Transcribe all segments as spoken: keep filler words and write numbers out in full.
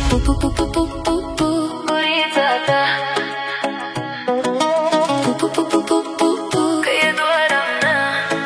pu pu pu pu pu pu pu gurița ta. Pu pu pu pu pu pu pu că e doar a mea.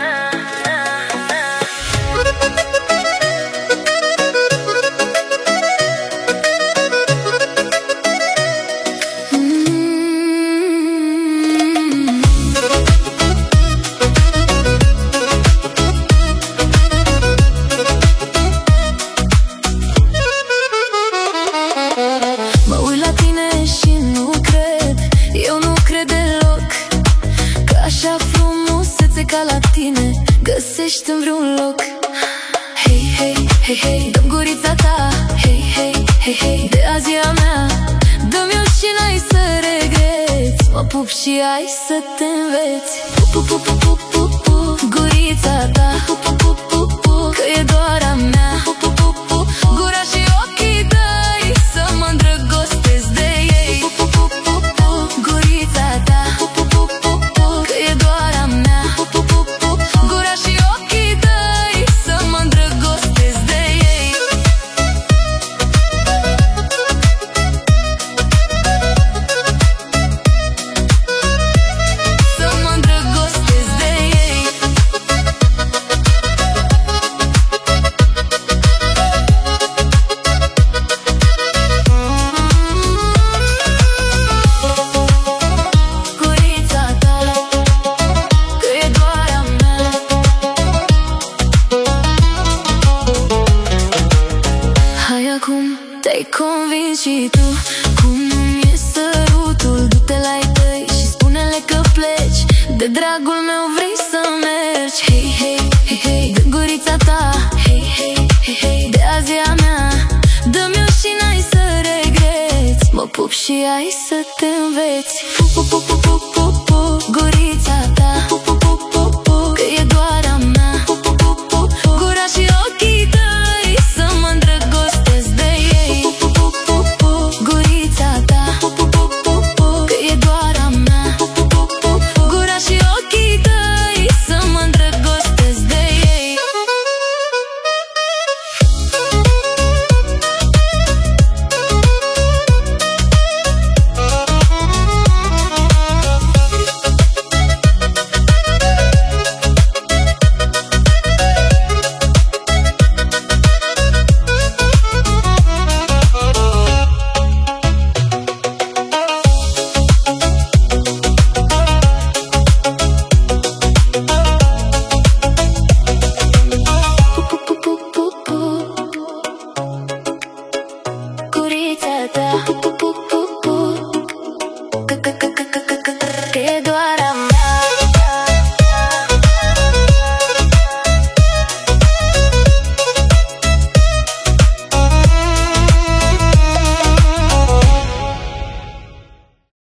Mă uit la tine și nu cred, eu nu cred deloc că așa frumusețe ca la tine găsești în vreun loc. Hei, hei, hei, hei, dă-mi gurița ta. Hei, hei, hei, hei, de azi e a mea. Dă-mi-o și n-ai să regreți. Mă pup și ai să te înveți. Pu, pu, pu, pu, pu, pu, pu, gurița ta. Pu, pu, pu, pu, pu, că e doar a mea. Pu, pu, pu, pu, gura și ochii tăi să mă îndrăgostesc de ei. Pu, pu, pu, pu, pu, gurița ta. Pu, pu, pu, pu, pu, că e doar a mea. Pu, pu, pu, pu, gura și ochii tăi să mă îndrăgostesc de ei. Să mă îndrăgostesc de ei. Gurița ta, că e doar a mea. Hai acum, te-ai convins și tu. Cum îmi e sărutul, du-te la-i tăi și spune-le că pleci. De dragul meu vrei să mergi. Hei, hei, hei, hei, dă gurița ta. Hei, hei, hei, hei, de azi e a mea. Dă-mi-o și n-ai să regreți. Mă pup și ai să te înveți. Pu, pu, pu, pu, pu, pu, pu, gurița ta. Pu,